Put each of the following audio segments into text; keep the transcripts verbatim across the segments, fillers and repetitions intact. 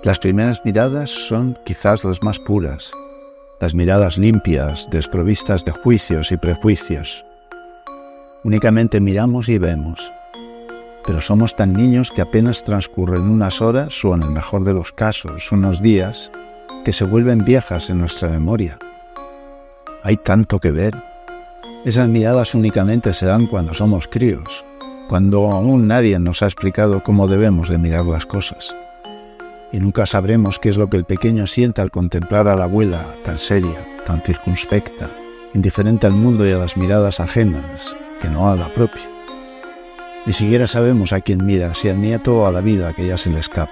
Las primeras miradas son quizás las más puras, las miradas limpias, desprovistas de juicios y prejuicios. Únicamente miramos y vemos, pero somos tan niños que apenas transcurren unas horas o, en el mejor de los casos, unos días, que se vuelven viejas en nuestra memoria. Hay tanto que ver. Esas miradas únicamente se dan cuando somos críos, cuando aún nadie nos ha explicado cómo debemos de mirar las cosas. Y nunca sabremos qué es lo que el pequeño siente al contemplar a la abuela tan seria, tan circunspecta, indiferente al mundo y a las miradas ajenas, que no a la propia. Ni siquiera sabemos a quién mira, si al nieto o a la vida que ya se le escapa.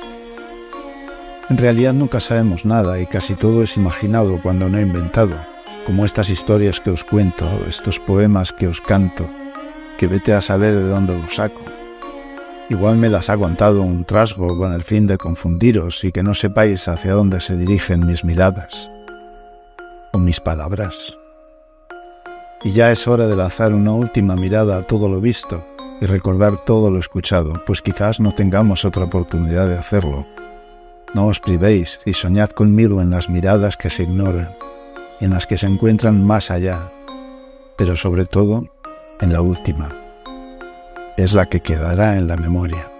En realidad nunca sabemos nada y casi todo es imaginado cuando no inventado, como estas historias que os cuento, estos poemas que os canto, que vete a saber de dónde los saco. Igual me las ha contado un trasgo con el fin de confundiros y que no sepáis hacia dónde se dirigen mis miradas o mis palabras. Y ya es hora de lanzar una última mirada a todo lo visto y recordar todo lo escuchado, pues quizás no tengamos otra oportunidad de hacerlo. No os privéis y soñad conmigo en las miradas que se ignoran, en las que se encuentran más allá, pero sobre todo en la última. Es la que quedará en la memoria.